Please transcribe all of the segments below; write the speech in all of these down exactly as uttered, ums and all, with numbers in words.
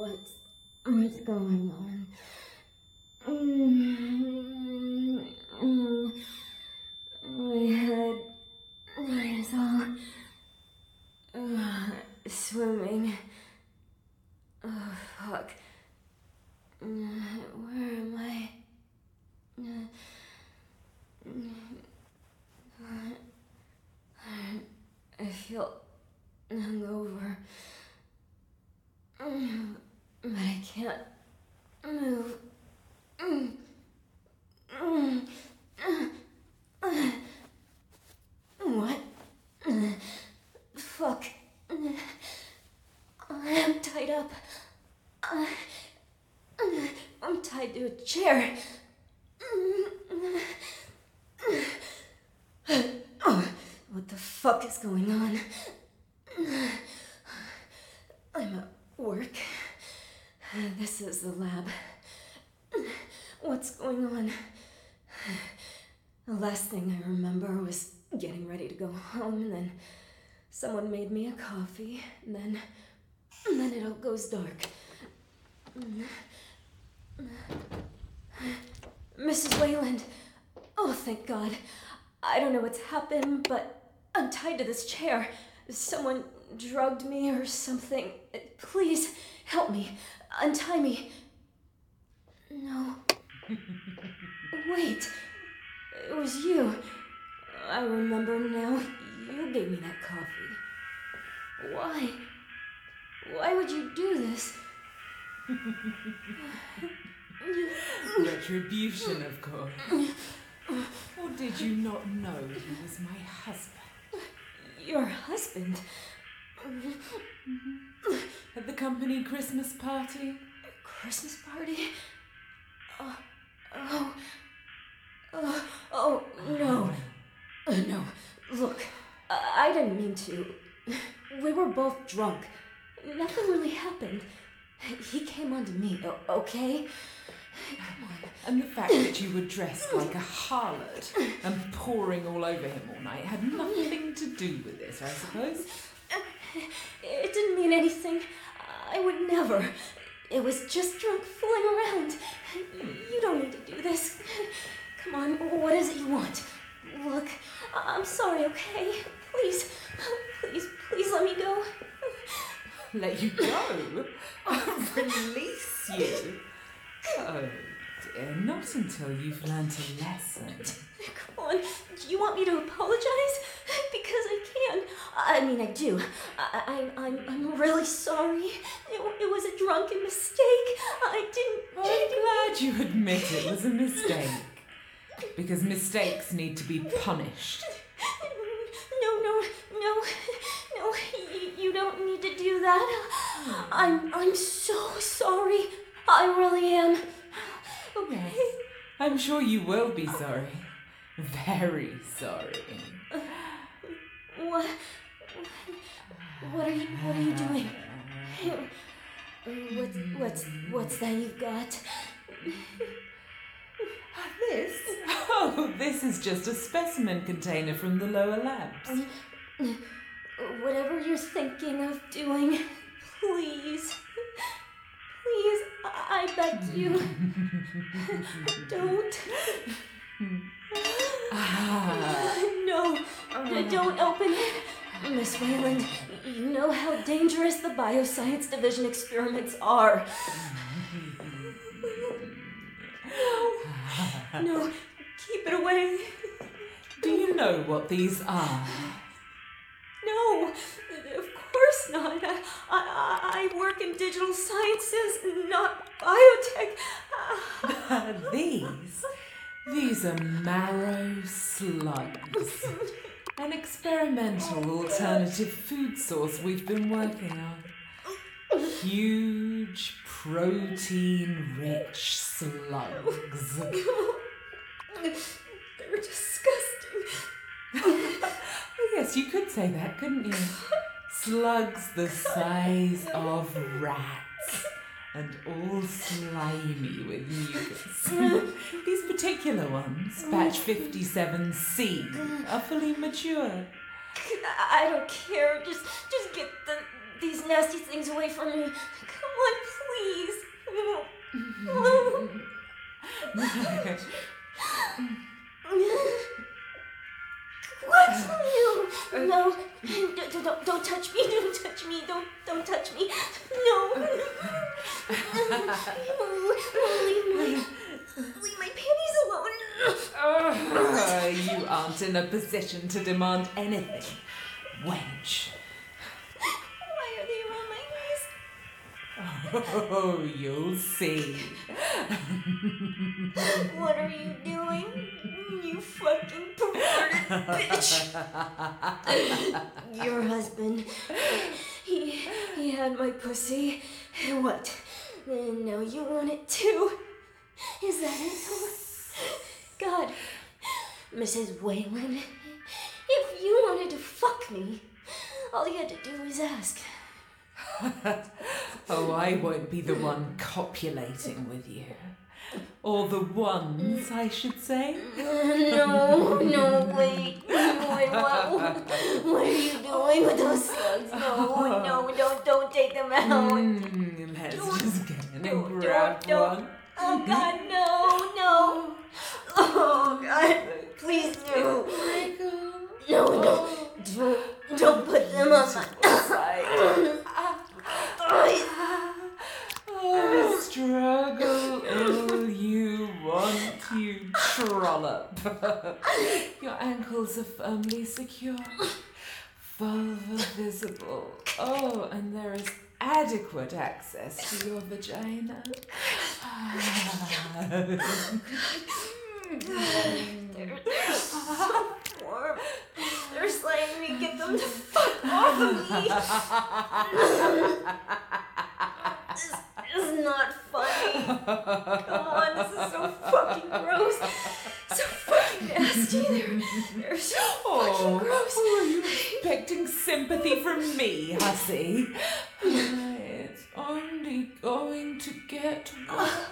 What's, what's going on? Mm, mm, my head is all uh, swimming. Oh, fuck. Uh, where am I? Uh, I feel hungover, but I can't move. What? Fuck. I'm tied up. I'm tied to a chair. What the fuck is going on? I'm at work. This is the lab. What's going on? The last thing I remember was getting ready to go home, and then someone made me a coffee, and then, and then it all goes dark. Missus Wayland. Oh, thank God. I don't know what's happened, but I'm tied to this chair. Someone drugged me or something. Please, help me. Untie me. No. Wait. It was you. I remember now. You gave me that coffee. Why? Why would you do this? Retribution, of course. Or did you not know he was my husband? Your husband? At the company Christmas party? Christmas party? Oh, oh, oh, oh, no. Uh, no, look, I, I didn't mean to. We were both drunk. Nothing really happened. He came onto me, okay? Come on. And the fact that you were dressed like a harlot and pouring all over him all night had nothing to do with this, I suppose? It didn't mean anything. I would never. It was just drunk fooling around. You don't need to do this. Come on, what is it you want? Look, I'm sorry, okay? Please, please, please let me go. Let you go? I'll release you? Oh dear, not until you've learnt a lesson. Come on, do you want me to apologize? Because I can. I mean, I do. I, I, I'm, I'm really sorry. It, it was a drunken mistake. I didn't... I'm glad you admit it was a mistake. Because mistakes need to be punished. No, no, no, no, you, you don't need to do that. I'm, I'm so sorry. I really am. Okay. Yes, I'm sure you will be sorry. Very sorry. Uh, what? What are you? What are you doing? What's what's what's that you've got? This? Oh, this is just a specimen container from the lower labs. Whatever you're thinking of doing, please. Please, I beg you. Don't. Ah. No, don't open it. Miss Wayland, you know how dangerous the bioscience division experiments are. No, no, keep it away. Do you know what these are? No, of course not. I, I, I work in digital sciences, not biotech. These? These are marrow slugs. An experimental alternative food source we've been working on. Huge, protein-rich slugs. They're disgusting. Oh, yes, you could say that, couldn't you? Slugs the size of rats. And all slimy with mucus. These particular ones, batch fifty-seven C, are fully mature. I don't care. Just, just get the these nasty things away from me. Come on, please. Oh. What? No, no, don't, don't, don't touch me, don't touch me, don't, don't touch me. No. Leave my, leave my panties alone. Uh, you aren't in a position to demand anything, wench. Why are they around my waist? Oh, you'll see. What are you doing? You fucking perverted bitch. Your husband, he, he had my pussy. What? And now you want it too? Is that it? God, Missus Whalen, if you wanted to fuck me, all you had to do was ask. Oh, I won't be the one copulating with you. Or the ones, I should say. No, no, wait. Wait, what, what are you doing with those slugs? No, no, don't, don't take them out. Mm, let's Don't- just get in and don't- grab don't- one. Oh, God, no, no. Oh, God, please do. Michael. No, no, don't, don't put them on my... Oh, struggle all you want, you trollop. Your ankles are firmly secure, vulva visible. Oh, and there is adequate access to your vagina. They're, they're so warm. They're sliding me. Get them the fuck off of me. This is not funny. Come on, this is so fucking gross. So fucking nasty. They're, they're so fucking gross. Oh, are you expecting sympathy from me, hussy? It's only going to get worse.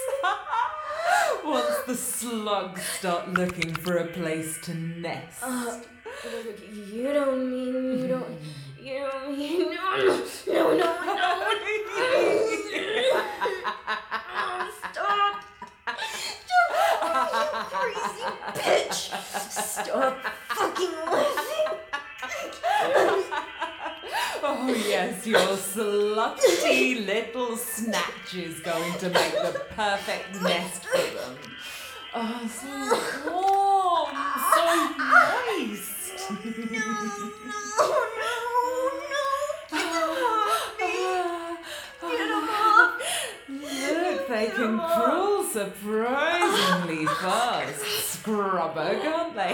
Once the slugs start looking for a place to nest. Uh, you don't mean, you don't, you don't mean, no, no, no, no, no. Oh, stop. Stop, you crazy bitch. Stop fucking laughing. Oh yes, your slutty little snatch is going to make the perfect nest for them. Oh, so warm, so moist. No, no, no, get them off me. Get them off. Look, they can crawl surprisingly fast, scrubber, can't they?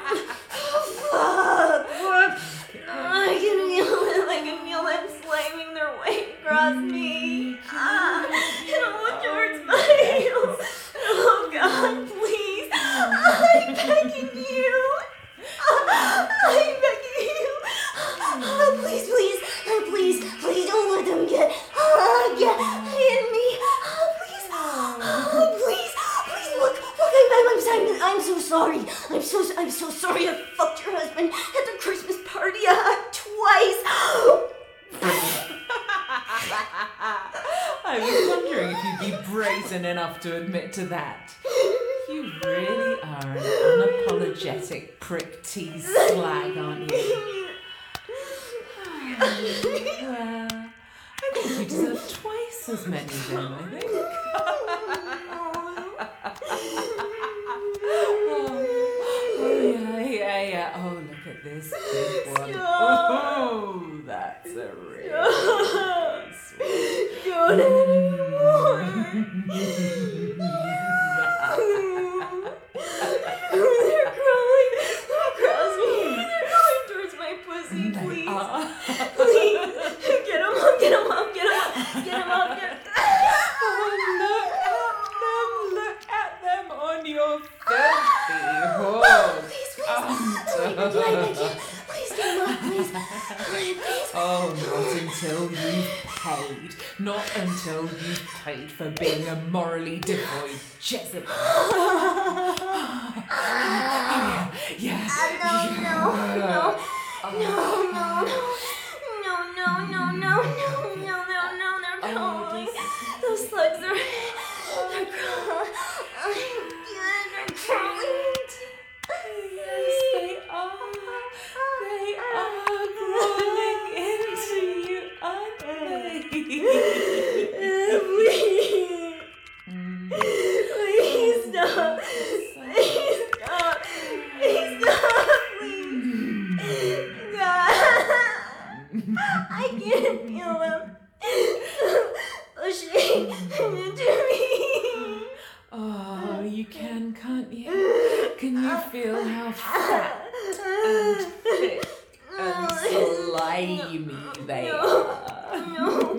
Fuck, fuck. I can feel them, I can feel them slamming their way across me. Ah, it almost hurts my heels. Oh God, please. I'm begging you. I'm begging you. Oh, please, please, oh, please, please don't let them get, oh, get in me. Oh, please, oh, please, please look, look, I'm, I'm, I'm, I'm so sorry. I'm so, I'm so sorry I fucked your husband at the Christmas party uh, twice. I was wondering if you'd be brazen enough to admit to that. You really are an unapologetic prick tease slag, aren't you? Well, I think you deserve twice as many then, I think. oh, oh, yeah, yeah, yeah. Oh, look at this big one. Oh, that's a real sweet. Don't anymore. They're crawling across me. They're going towards my pussy, please. Please. Get him up, get him up, get him up, get him up, get him up. Oh, look at them, look at them on your filthy hooves. Please, please. Please, please, get him up, please. Please. Oh, not until you've paid. Not until you've paid for being a morally devoid Jezebel. yeah, yeah. No, no, no, no, no, no, no, no, no. no, no, no, no, no, they're crawling. Those slugs are, they're crawling. Yeah, they're crawling. Yes, they are. They are crawling into you, aren't they? Please. Please stop. Please stop. Please stop. Please. God. I can't feel them pushing into me. Oh, you can, can't you? Can you feel how fat and thick and slimy they are? No.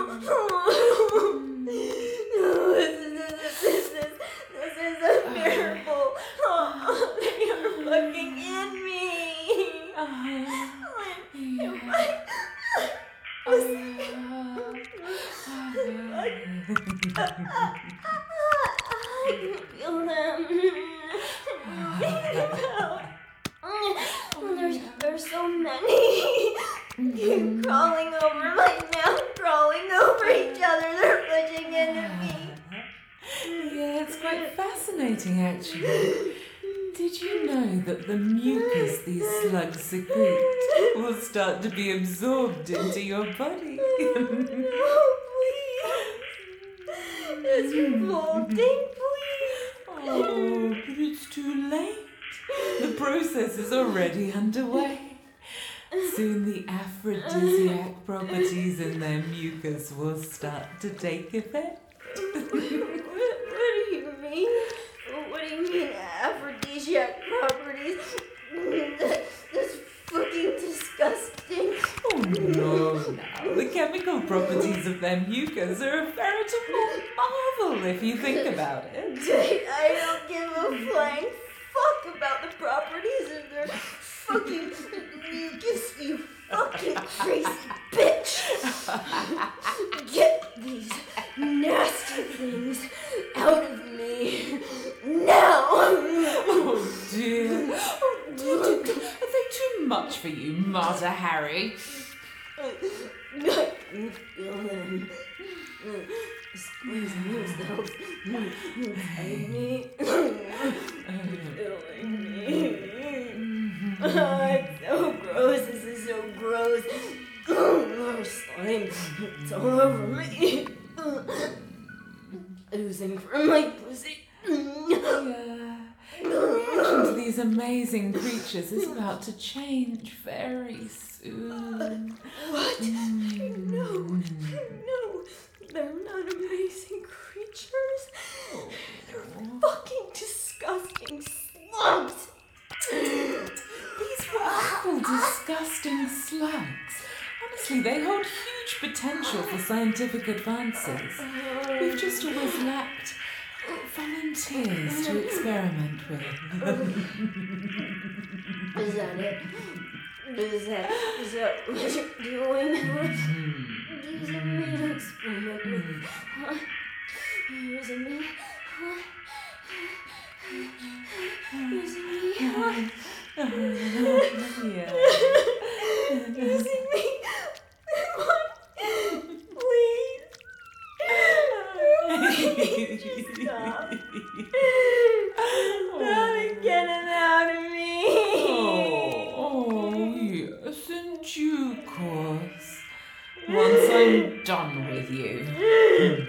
No, this is, this is, this is unbearable. Oh, they are fucking in me. Oh, I can feel them. There's, there's so many. You're crawling over my mouth, crawling over each other. They're pushing into me. Yeah, it's quite fascinating actually. Did you know that the mucus these slugs secrete will start to be absorbed into your body? No, please. It's revolting, please. Oh, but it's too late. The process is already underway. Soon the aphrodisiac properties in their mucus will start to take effect. What, what do you mean? What do you mean aphrodisiac properties? That's fucking disgusting. Oh no, now the chemical properties of their mucus are a veritable marvel if you think about it. I don't give a flying fuck about the properties of their fucking mucus, you fucking crazy bitch. Get these nasty things out of me now. Oh dear. Oh dear, dear, dear. Are they too much for you, Mata Hari? I can feel them squeezing themselves inside me, killing me. Oh, it's so gross. This is so gross. More slime. It's all over me. Oozing from my pussy. Yeah. The reaction to these amazing creatures is about to change very soon. What? Mm. No, no. They're not amazing creatures. They're fucking disgusting slugs. These wonderful, disgusting slugs. Honestly, they hold huge potential for scientific advances. We've just always lacked volunteers to experiment with. Is that it? Is that, is that what you're doing? Using me to experiment with? Huh? Using me? Huh? Using me? Huh? Yeah. Using me? What? Please? Just stop. Stop getting out of me. Oh, oh, yes, in due course. Once I'm done with you.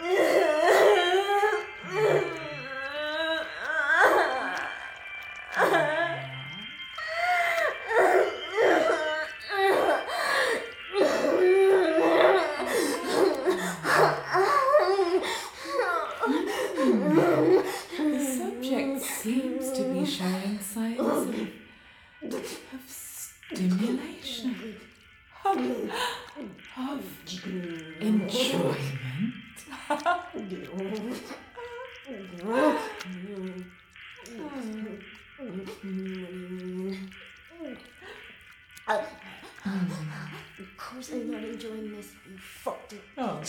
The subject seems to be showing signs of, of stimulation, of, of enjoyment. Of course I'm not enjoying this, you fucking Oh.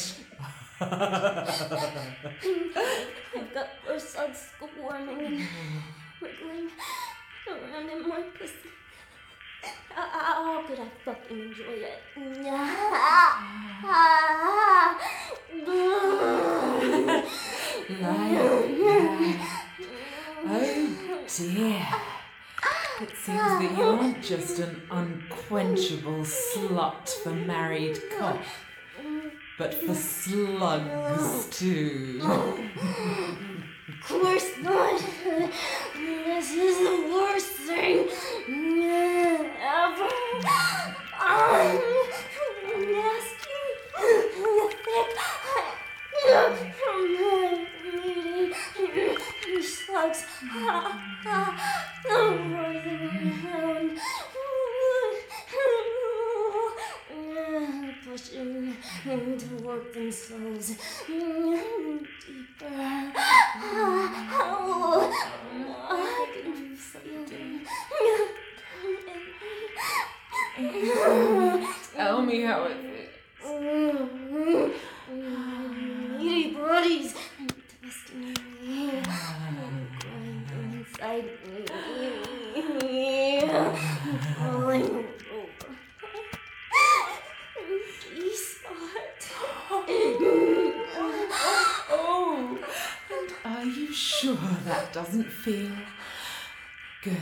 I've got four slugs squirming and wiggling around in my pussy. How could I fucking enjoy it? Like that. Oh dear. It seems that you aren't just an unquenchable slut for married cock, but for slugs too. Of course not. This is the worst thing ever. I'm nasty, thick, meaty slugs. Pushing to work themselves deeper. Oh, I can feel them. Tell me how it feels. Meaty bodies twisting me, grinding inside me, falling over. G-spot. Oh, and are you sure that doesn't feel good?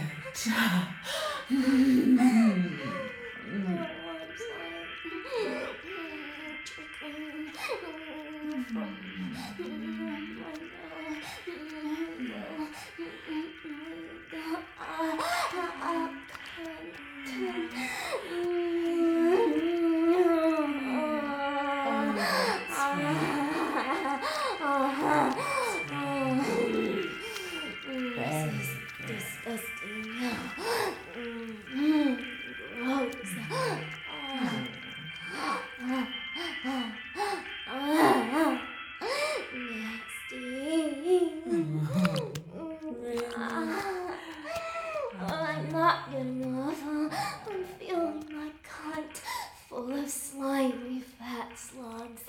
I'm not good enough. I'm feeling my cunt full of slimy fat slugs.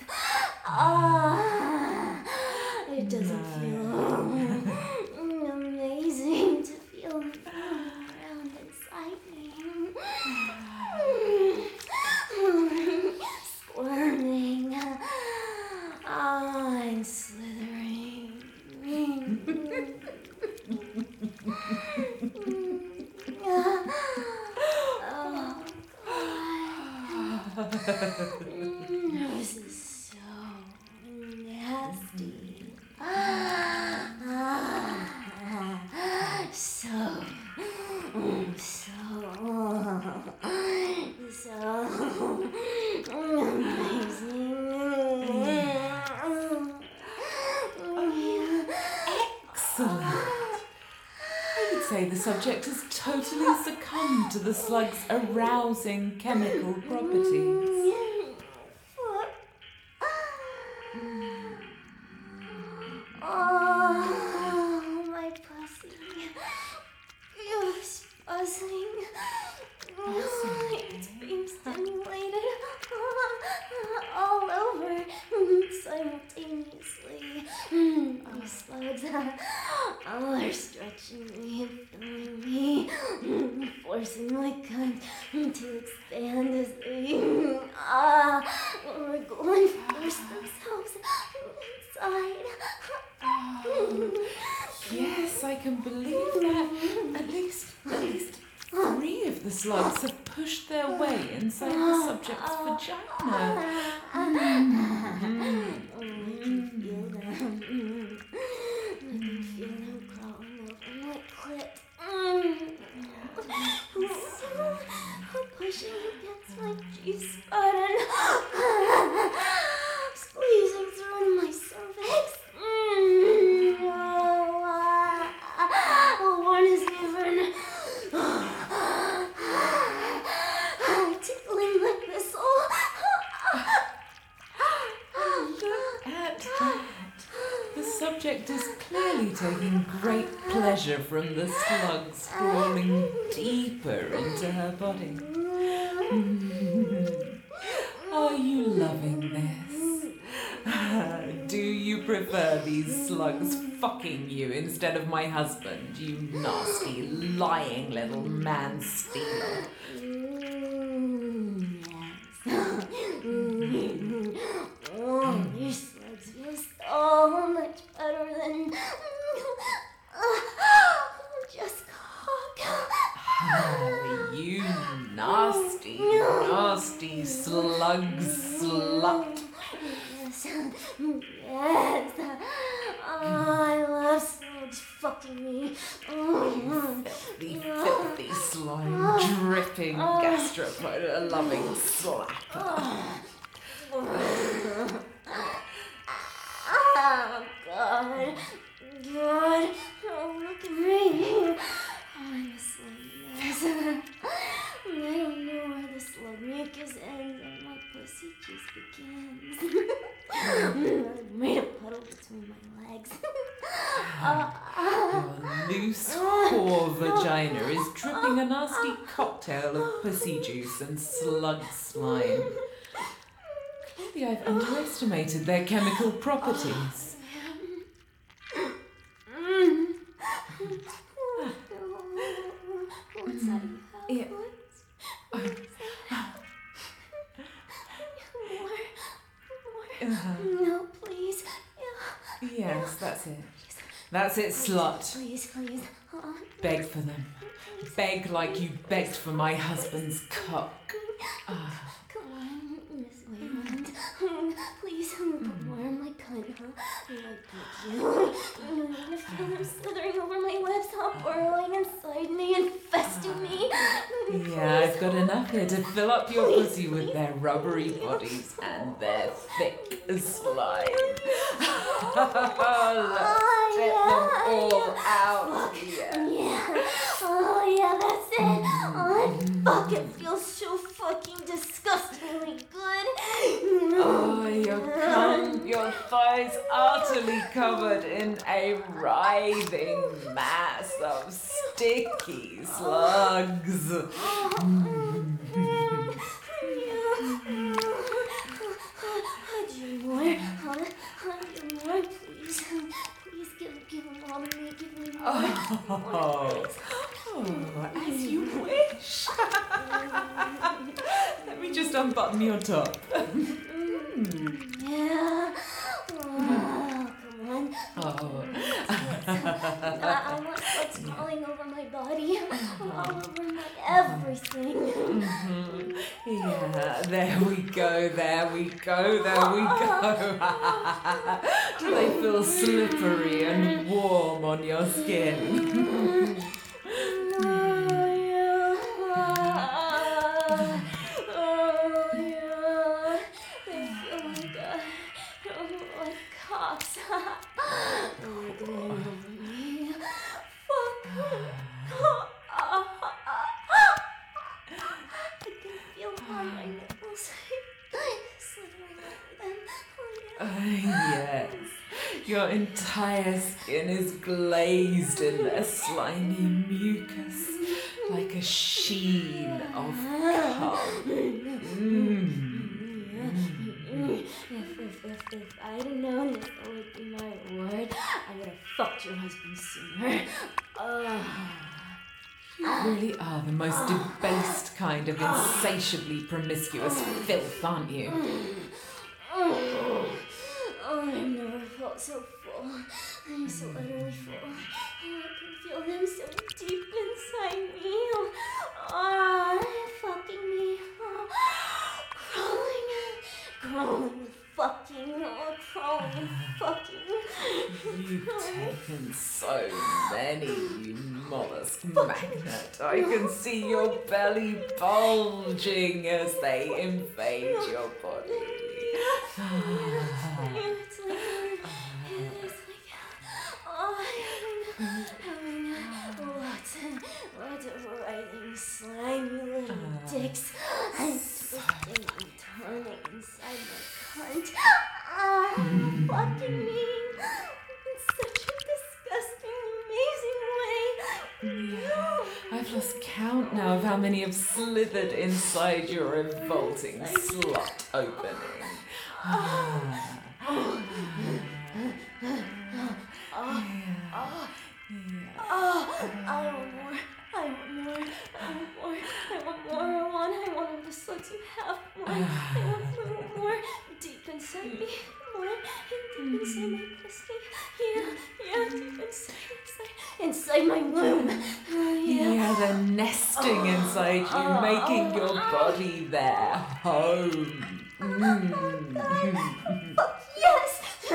Ah, it doesn't feel amazing to feel them around inside me. Squirming. I'm slithering. Oh, God. This is so nasty. So, so, so amazing. Excellent. I would say the subject has totally succumbed to the slug's arousing chemical properties. Oh, my pussy. It's buzzing. It's being stimulated all over simultaneously. These slugs all are stretching me and filling me, forcing my cunt to expand as they ah, wriggle and force themselves inside. Oh, yes, I can believe that. At least, at least three of the slugs have pushed their way inside the subject's vagina. I can feel them. I can feel them crawling over my clit. Pushing against my G-spot and squeezing through my cervix. One is even tickling my whistle. Look at that. The subject is clearly taking great pleasure from the slugs crawling deeper into her body. Are you loving this? Do you prefer these slugs fucking you instead of my husband, you nasty, lying little man-stealer? nasty slug slut. Yes, yes. Oh, I love slugs fucking me. Oh, Filthy, filthy slime, dripping gastropoda loving slapper. oh God, God, oh look at me. I'm a slug mess. I don't know where the slug mucus ends and my pussy just begins. I made a puddle between my legs. Your loose whore vagina is dripping a nasty cocktail of pussy juice and slug slime. Clearly I've underestimated their chemical properties. What's that? Yeah. More, more. Uh-huh. No, please. Yeah. Yes, that's it. That's it, slut. Please, please. Oh, Beg for them. Beg like you begged for my husband's cock. Ah. come on, Miss Wayland. Please, put more in my cunt, huh? I beg you. I want to feel them slithering over my lips, huh? Burrowing inside me, infesting me. Yeah, I've got enough here to fill up your pussy with their rubbery bodies and their thick slime. Let's get them all out here. Yeah. Oh, yeah, that's it. Oh, fuck, it feels so fucking disgustingly good. Oh, your cum, your thighs utterly covered in a writhing mass of sticky slugs. Do more. Do more, please. Please give, give them all to me. Give me more. Oh, oh, as you wish. Let me just unbutton your top. Yeah. Oh, come on. Oh. I, I want slugs crawling over my body, all over my everything. Mm-hmm. Yeah, there we go, there we go, there we go. Do they feel slippery and warm on your skin? Yes, your entire skin is glazed in their slimy mucus, like a sheen of cum. Mm. If, if, if, if I'd have known this would be my reward, I would have fucked your husband sooner. Oh. You really are the most debased kind of insatiably promiscuous filth, aren't you? Oh, oh, I've never felt so full. I'm so utterly full. Oh, I can feel them so deep inside me. Oh, fucking me. Oh, crawling, crawling, fucking, oh, crawling, fucking. You've taken so many, you mollusk magnet. I can see your belly bulging as they invade your body. It's like, it's like, oh, having, having lots and lots of writhing, slimy little dicks and twisting and turning inside my cunt. Ah, fucking me in such a disgusting, amazing way. Yeah, I've lost count now of how many have slithered inside your revolting slut opening. Ah. Oh, I want more. I want more. I want more. I want more. I want. I want all the slugs you have. More. I want more. More. Deep inside me. More. Deep inside my pussy. Yeah. Yeah. Deep inside. Inside. inside my womb. Yeah. Yeah, they're nesting inside you, making your body their home. Mm. Yes! I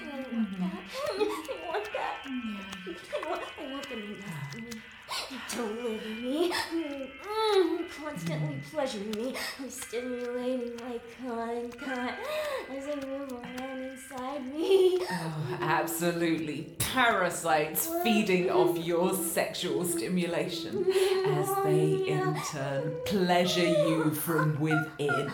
want that. I want, I want them to nest in me, to live in me, mm, constantly pleasuring me, stimulating my content as they move around inside me. Oh, absolutely. Parasites feeding off your sexual stimulation as they in turn pleasure you from within.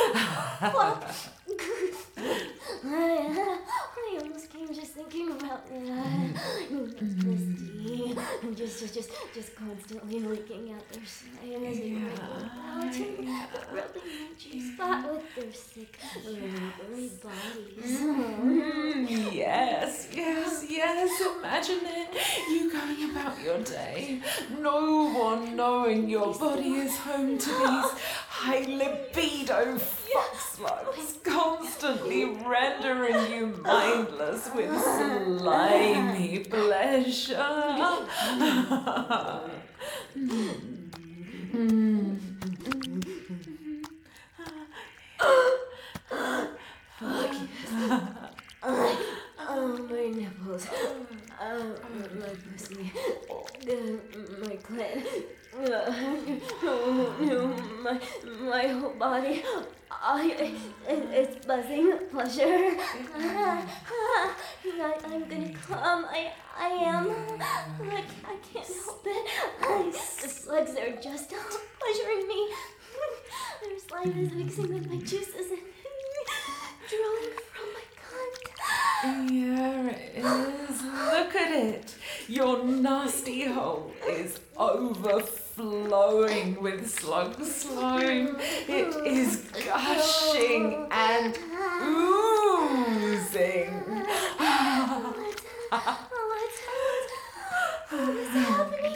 I, I almost came just thinking about that. Misty, and just, just, just, just constantly licking out their slime as they wriggle about and rubbing my G spot with their sick, wriggly bodies. Mm, yes, yes, yes. Imagine it. You going about your day, no one knowing your body is home to these high libido fuck slugs, constantly rendering you mindless with slimy pleasure. Mm. Fuck yes. Oh, my nipples. Oh, my pussy. My clit. Oh, no, my, my whole body. I, it, it's buzzing pleasure. I, I'm gonna come. I, I am. I, I can't help it. The slugs are just pleasuring me. Their slime is mixing with my juices and drooling from my cunt. Here it is. Look at it. Your nasty hole is overflowing with slug slime. It is gushing and oozing. What's, what is happening?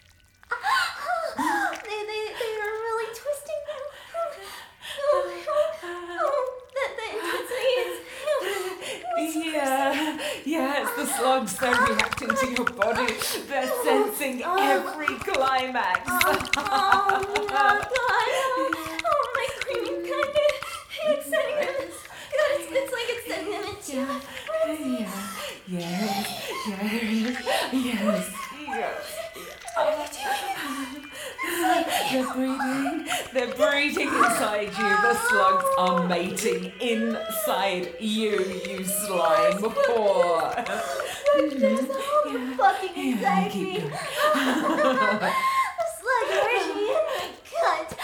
They, they, they are really twisting now. Oh, oh, oh, that, that intensity is... Yeah, yeah, it's the slugs. They're reacting to your body. They're sensing every climax. Oh, oh, God. Oh, oh, my creaming cunt. It's sending them... It's, it's like it's sending them into a frenzy. Yeah, yes, yes, yes. They're breeding, they're breeding inside you. The slugs are mating inside you, you slime whore. There's a whole fucking inside me. The slug orgy in my cunt.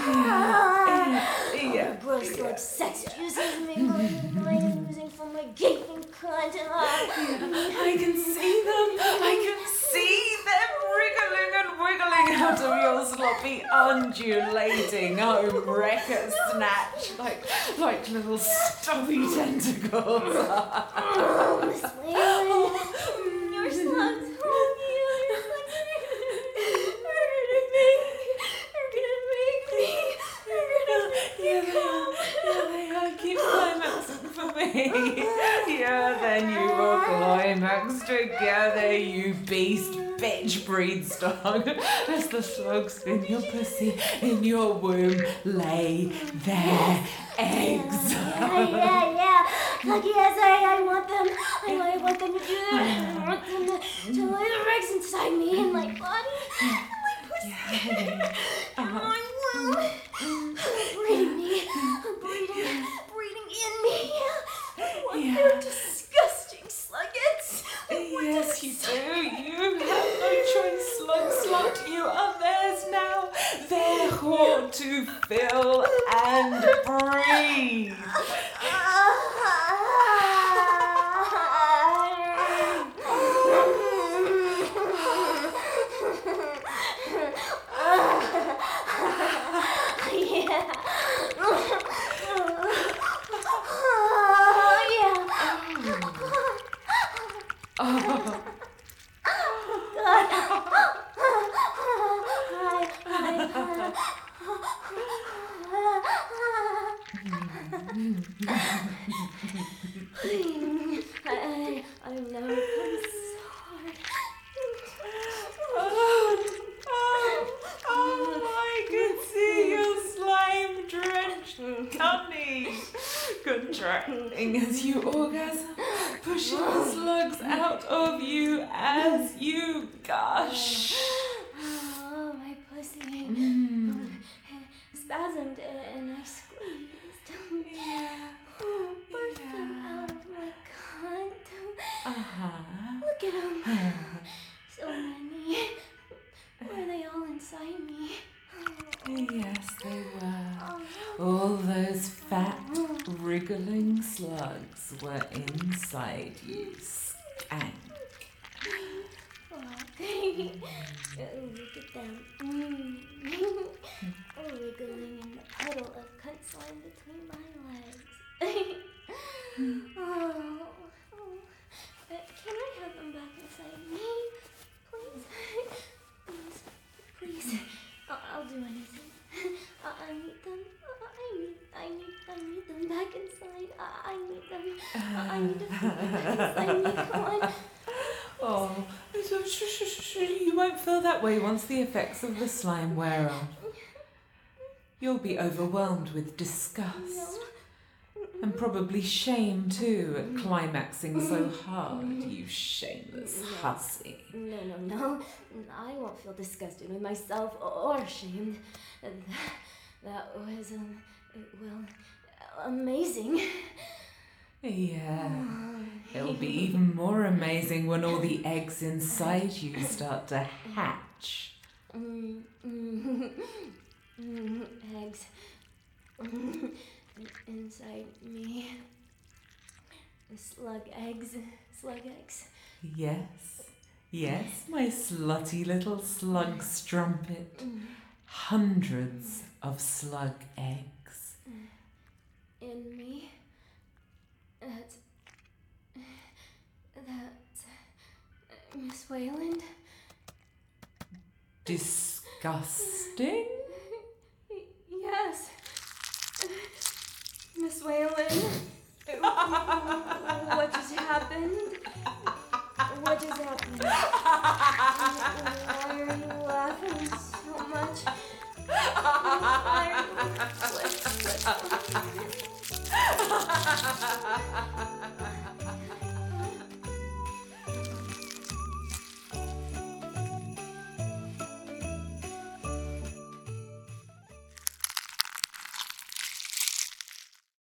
Yeah. Gross slug sex juices mingling and oozing from my gaping cunt. I can see them. I can see them wriggling and wiggling out of your sloppy, undulating home wrecker snatch like like little stubby tentacles. Oh, Miss Whalen, your slugs. Oh, you, your slugs are gonna make me. You're gonna make me. You're gonna make me come. Yeah, they are. Keep climaxing for me. Yeah, then you will climax together, you beast, bitch, breed dog. As the slugs in your pussy, in your womb, lay their eggs. Yeah, yeah, yeah. Fuck yes, I, I want them. I, I want them to do that. I want them to, to lay their eggs inside me and my body and my pussy. And my womb. Breeding me. Breeding, breeding in me. I want Yeah. their disgusting sluggets. Yes, you do. You have no choice, slug slut. You are theirs now. They're whore to fill and breathe. I, I, I've never come so hard into you orgasm, pushing the slugs out of you as you gush. Oh, my pussy. Mm. Spasmed and I squeezed. Yeah. Oh, burst them Yeah. out of my cunt. Uh-huh. Look at them. So many. Were they all inside me? Yes, they were. Oh, All those fat, wriggling slugs were inside you, skank. fuck. Oh, look at them. Mm. Oh, wriggling in the puddle of cunt slime between my legs. Oh, oh. Uh, can I have them back inside me? Please? Please? Please? I'll, I'll do anything. I, I need them. I need, I need, I need them back inside. I, I need them. I, I need them back inside me. Come on. Oh, so sh- sh- sh- sh- you won't feel that way once the effects of the slime wear off. You'll be overwhelmed with disgust. And probably shame too at climaxing so hard, you shameless hussy. No, no, no. I won't feel disgusted with myself or ashamed. That, that was, um, well, amazing. Yeah, it'll be even more amazing when all the eggs inside you start to hatch. Mm, mm, mm, eggs. Inside me. Slug eggs. Slug eggs. Yes, yes, my slutty little slug strumpet. Hundreds of slug eggs. In me. That's. That's. Miss Wayland? Disgusting? Yes. Miss Wayland. What just happened? What just happened? Why are you laughing so much? Why are you... What, what,